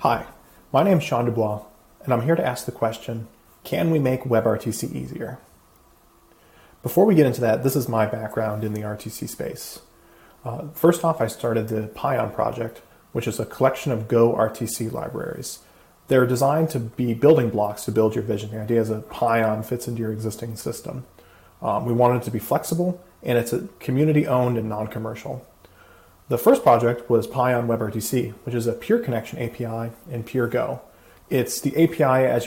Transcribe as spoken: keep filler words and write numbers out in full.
Hi, my name is Sean Dubois, and I'm here to ask the question, can we make WebRTC easier? Before we get into that, this is my background in the R T C space. Uh, first off, I started the Pion project, which is a collection of Go R T C libraries. They're designed to be building blocks to build your vision. The idea is a Pion fits into your existing system. Um, we wanted it to be flexible, and it's a community-owned and non-commercial. The first project was Pion WebRTC, which is a pure connection A P I in pure Go. It's the A P I as